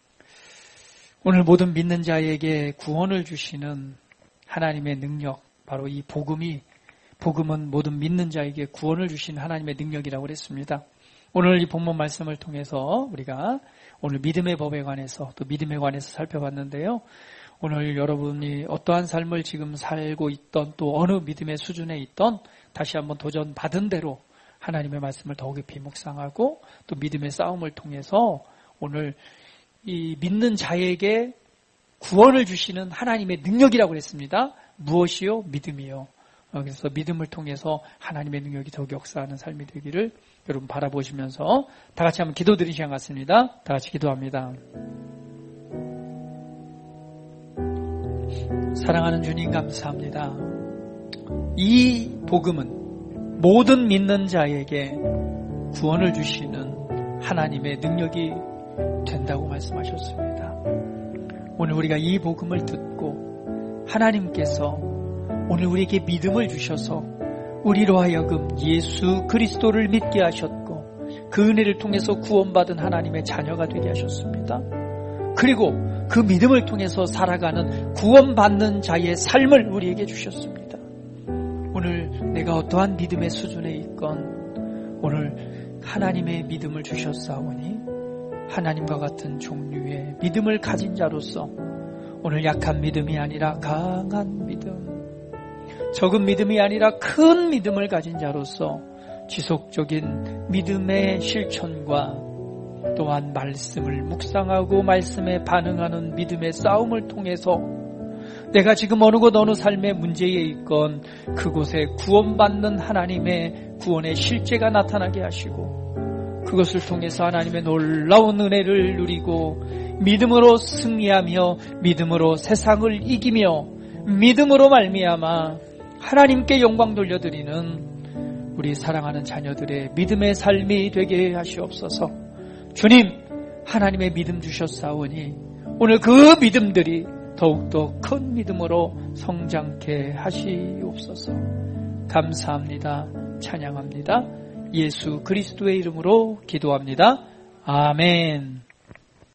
오늘 모든 믿는 자에게 구원을 주시는 하나님의 능력, 바로 이 복음이, 복음은 모든 믿는 자에게 구원을 주신 하나님의 능력이라고 그랬습니다. 오늘 이 본문 말씀을 통해서 우리가 오늘 믿음의 법에 관해서 또 믿음에 관해서 살펴봤는데요. 오늘 여러분이 어떠한 삶을 지금 살고 있던 또 어느 믿음의 수준에 있던 다시 한번 도전받은 대로 하나님의 말씀을 더 깊이 묵상하고 또 믿음의 싸움을 통해서 오늘 이 믿는 자에게 구원을 주시는 하나님의 능력이라고 그랬습니다. 무엇이요? 믿음이요. 그래서 믿음을 통해서 하나님의 능력이 더 역사하는 삶이 되기를 여러분 바라보시면서 다 같이 한번 기도드리는 시간 같습니다. 다 같이 기도합니다. 사랑하는 주님 감사합니다. 이 복음은 모든 믿는 자에게 구원을 주시는 하나님의 능력이 된다고 말씀하셨습니다. 오늘 우리가 이 복음을 듣고 하나님께서 오늘 우리에게 믿음을 주셔서 우리로 하여금 예수 그리스도를 믿게 하셨고 그 은혜를 통해서 구원받은 하나님의 자녀가 되게 하셨습니다. 그리고 그 믿음을 통해서 살아가는 구원받는 자의 삶을 우리에게 주셨습니다. 오늘 내가 어떠한 믿음의 수준에 있건 오늘 하나님의 믿음을 주셨사오니 하나님과 같은 종류의 믿음을 가진 자로서 오늘 약한 믿음이 아니라 강한 믿음, 적은 믿음이 아니라 큰 믿음을 가진 자로서 지속적인 믿음의 실천과 또한 말씀을 묵상하고 말씀에 반응하는 믿음의 싸움을 통해서 내가 지금 어느 곳 어느 삶의 문제에 있건 그곳에 구원받는 하나님의 구원의 실제가 나타나게 하시고 그것을 통해서 하나님의 놀라운 은혜를 누리고 믿음으로 승리하며 믿음으로 세상을 이기며 믿음으로 말미암아 하나님께 영광 돌려드리는 우리 사랑하는 자녀들의 믿음의 삶이 되게 하시옵소서. 주님, 하나님의 믿음 주셨사오니 오늘 그 믿음들이 더욱더 큰 믿음으로 성장케 하시옵소서. 감사합니다. 찬양합니다. 예수 그리스도의 이름으로 기도합니다. 아멘.